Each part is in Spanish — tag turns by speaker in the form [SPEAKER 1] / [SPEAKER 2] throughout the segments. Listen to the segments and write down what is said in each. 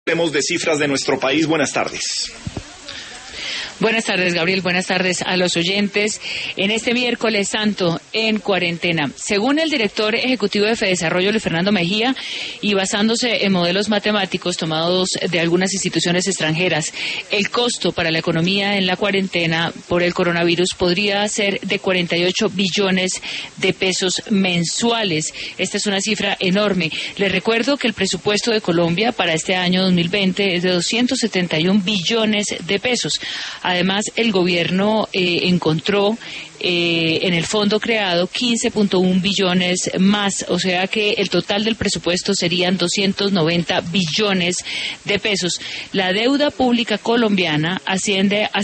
[SPEAKER 1] Hablemos de cifras de nuestro país. Buenas tardes.
[SPEAKER 2] Buenas tardes, Gabriel. Buenas tardes a los oyentes. En este miércoles santo, en cuarentena, según el director ejecutivo de Fedesarrollo, Luis Fernando Mejía, y basándose en modelos matemáticos tomados de algunas instituciones extranjeras, el costo para la economía en la cuarentena por el coronavirus podría ser de 48 billones de pesos mensuales. Esta es una cifra enorme. Les recuerdo que el presupuesto de Colombia para este año 2020 es de 271 billones de pesos. Además, el gobierno encontró en el fondo creado 15.1 billones más, o sea que el total del presupuesto serían 290 billones de pesos. La deuda pública colombiana asciende a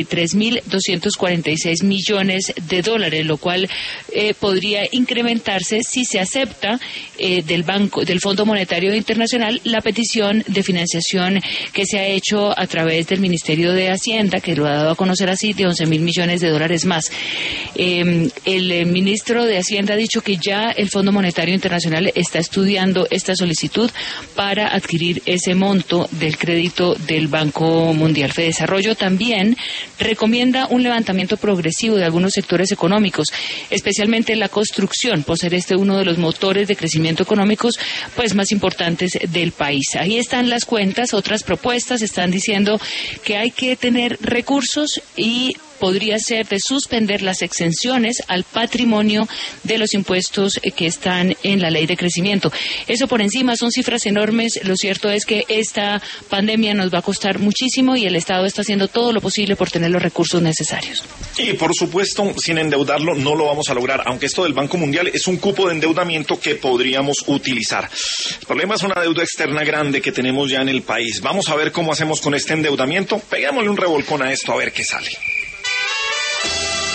[SPEAKER 2] 73.246 millones de dólares, lo cual podría incrementarse si se acepta del Fondo Monetario Internacional la petición de financiación que se ha hecho a través del Ministerio de Hacienda, que lo ha dado a conocer así, de 11.000 millones de dólares más. El ministro de Hacienda ha dicho que ya el Fondo Monetario Internacional está estudiando esta solicitud para adquirir ese monto del crédito del Banco Mundial. Fedesarrollo también recomienda un levantamiento progresivo de algunos sectores económicos, especialmente la construcción, por ser este uno de los motores de crecimiento económicos pues más importantes del país. Ahí están las cuentas. Otras propuestas están diciendo que hay que tener recursos y podría ser de suspender las exenciones al patrimonio de los impuestos que están en la ley de crecimiento. Eso por encima son cifras enormes. Lo cierto es que esta pandemia nos va a costar muchísimo y el Estado está haciendo todo lo posible por tener los recursos necesarios.
[SPEAKER 1] Y por supuesto, sin endeudarlo no lo vamos a lograr, aunque esto del Banco Mundial es un cupo de endeudamiento que podríamos utilizar. El problema es una deuda externa grande que tenemos ya en el país. Vamos a ver cómo hacemos con este endeudamiento. Pegámosle un revolcón a esto a ver qué sale.